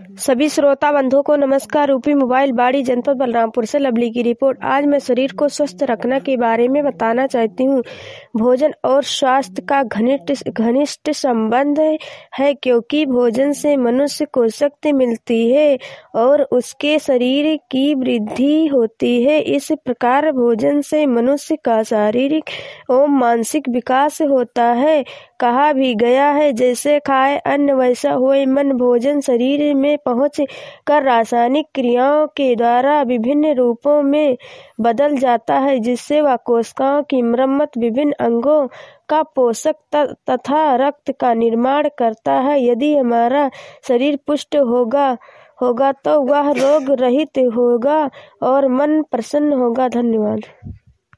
सभी श्रोता बंधुओं को नमस्कार। रूपी मोबाइल बाड़ी जनपद बलरामपुर से लवली की रिपोर्ट। आज मैं शरीर को स्वस्थ रखने के बारे में बताना चाहती हूँ। भोजन और स्वास्थ्य का घनिष्ठ संबंध है, क्योंकि भोजन से मनुष्य को शक्ति मिलती है और उसके शरीर की वृद्धि होती है। इस प्रकार भोजन से मनुष्य का शारीरिक और मानसिक विकास होता है। कहा भी गया है, जैसे खाए अन्न वैसा होए मन। भोजन शरीर में पहुँच कर रासायनिक क्रियाओं के द्वारा विभिन्न रूपों में बदल जाता है, जिससे वह कोशिकाओं की मरम्मत, विभिन्न अंगों का पोषक तथा रक्त का निर्माण करता है। यदि हमारा शरीर पुष्ट होगा तो वह रोग रहित होगा और मन प्रसन्न होगा। धन्यवाद।